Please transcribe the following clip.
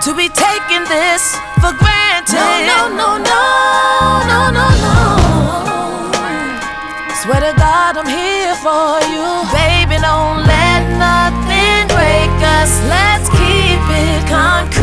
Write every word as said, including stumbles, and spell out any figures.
to be taking this for granted. No, no, no, no, no, no, no. Swear to God I'm here for you. Baby, don't let nothing break us. Let's keep it concrete.